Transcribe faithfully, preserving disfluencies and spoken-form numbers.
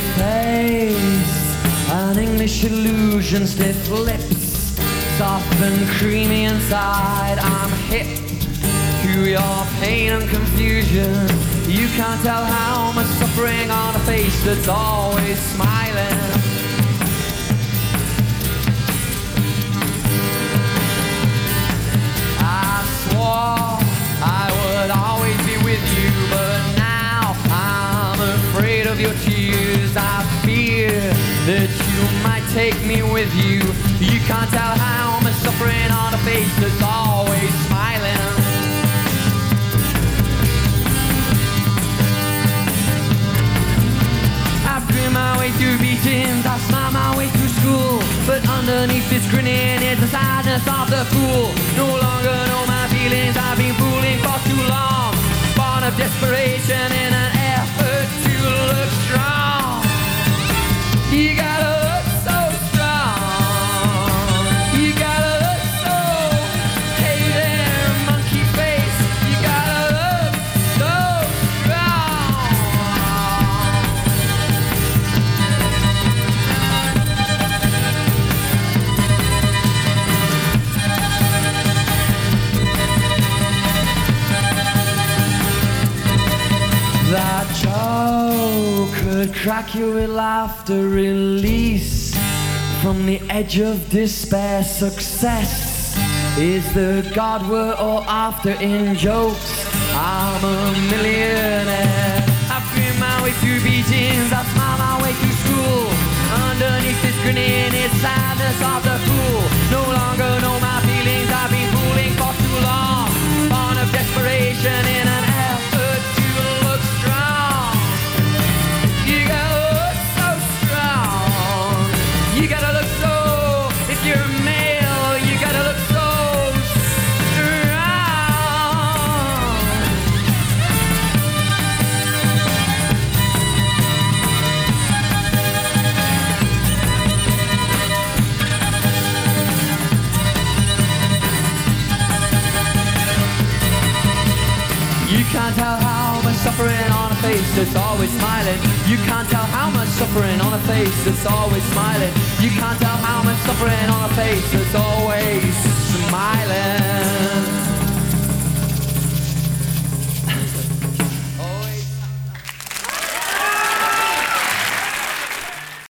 face, an English illusion, stiff lips, soft and creamy inside. I'm hip to your pain and confusion. You can't tell how much suffering on a face that's always smiling. I swore I would always be with you, but now I'm afraid of your tears. I fear that you might take me with you. You can't tell how much suffering on a face that's always smiling. I grin my way through beatings, I smile my way through school, but underneath this grinning is the sadness of the fool. No longer know my feelings, I've been fooling for too long. Born of desperation in an effort to look strong. You gotta look so strong. You gotta look so, hey there, monkey face. You gotta look so strong. That joke could crack you with laughter, release from the edge of despair. Success is the god we're all after in jokes. I'm a millionaire. I grin my way through beatings, I smile my way through school. Underneath this grinning is sadness of the fool. No longer know my feelings, I've been fooling for too long. Born of desperation in an effort to look strong. You gotta look so strong. You gotta look so, if you're a male, you gotta look so strong. You can't tell how much suffering on a face that's always smiling. You can't tell how much suffering on a face that's always smiling. You can't tell how much suffering on a face that's always smiling.